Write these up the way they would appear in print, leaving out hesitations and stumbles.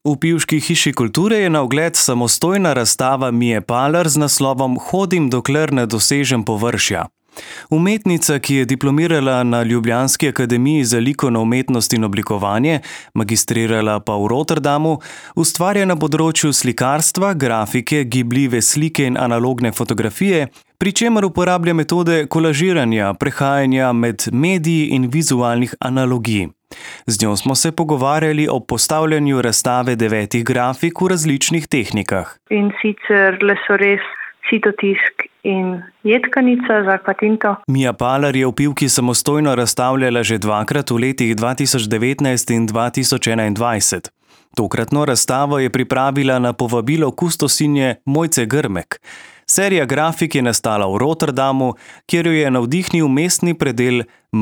V Pivški hiši kulture je na ogled samostojna razstava Mije Palar z naslovom Hodim, dokler ne dosežem površja. Umetnica, ki je diplomirala na Ljubljanski akademiji za likovno umetnost in oblikovanje, magistrirala pa v Rotterdamu, ustvarja na področju slikarstva, grafike, gibljive slike in analogne fotografije, pri čemer uporablja metode kolažiranja, prehajanja med mediji in vizualnih analogij. Z njo smo se pogovarjali o postavljanju razstave 9 grafik v različnih tehnikah. In sicer lesorez, sitotisk in jedkanica za akvatinto. Mija Palar je v Pivki samostojno razstavljala že 2-krat v letih 2019 in 2021. Tokratno razstavo je pripravila na povabilo kustosinje Mojce Grmek. Serija grafik je nastala v Rotterdamu, kjer jo je navdihnil mestni predel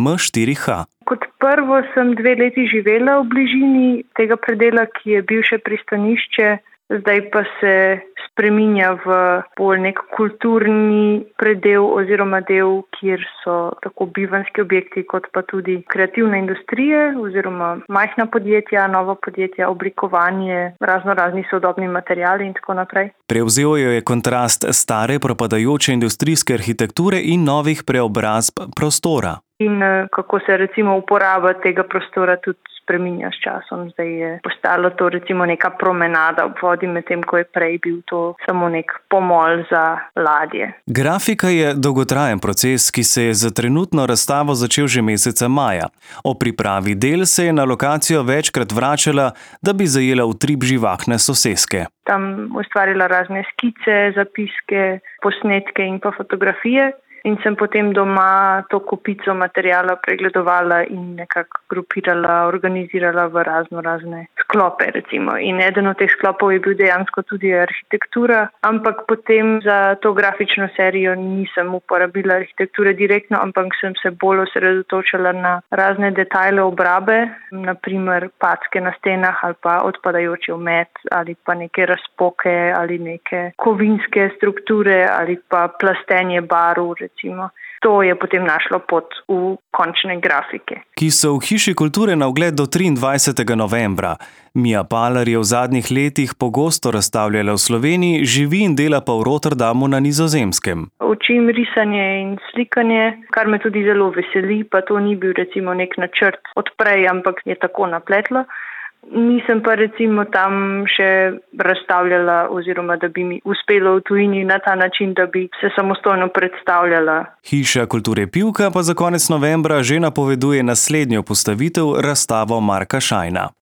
M4H. Kot prvo sem 2 leti živela v bližini tega predela, ki je bil še pristanišče, zdaj pa se spreminja v bolj nek kulturni predel oziroma del, kjer so tako bivanski objekti kot pa tudi kreativne industrije oziroma majhna podjetja, nova podjetja, oblikovanje, razni sodobni materiali in tako naprej. Prevzel jo je kontrast stare propadajoče industrijske arhitekture in novih preobrazb prostora. In kako se recimo uporaba tega prostora tudi spreminja s časom. Zdaj je postalo to recimo neka promenada ob vodi, medtem ko je prej bil to samo nek pomol za ladje. Grafika je dolgotrajen proces, ki se je za trenutno razstavo začel že meseca maja. O pripravi del se je na lokacijo večkrat vračala, da bi zajela utrip živahne soseske. Tam ustvarila razne skice, zapiske, posnetke in pa fotografije. In sem potem doma to kopico materijala pregledovala in nekako grupirala, organizirala v razne sklope recimo. In eden od teh sklopov je bil dejansko tudi arhitektura, ampak potem za to grafično serijo nisem uporabila arhitekture direktno, ampak sem se bolj osredotočala na razne detajle obrabe, naprimer packe na stenah ali pa odpadajoči omet ali pa neke razpoke ali neke kovinske strukture ali pa plastenje barv. To je potem našlo pot v končne grafike. Ki so v Hiši kulture na ogled do 23. novembra. Mija Palar je v zadnjih letih pogosto razstavljala v Sloveniji, živi in dela pa v Rotterdamu na Nizozemskem. Učim risanje in slikanje, kar me tudi zelo veseli, pa to ni bil recimo nek načrt odprej, ampak je tako napletlo. Nisem pa recimo tam še razstavljala oziroma da bi mi uspelo v tujini na ta način, da bi se samostojno predstavljala. Hiša kulture Pivka pa za konec novembra že napoveduje naslednjo postavitev razstavo Marka Šajna.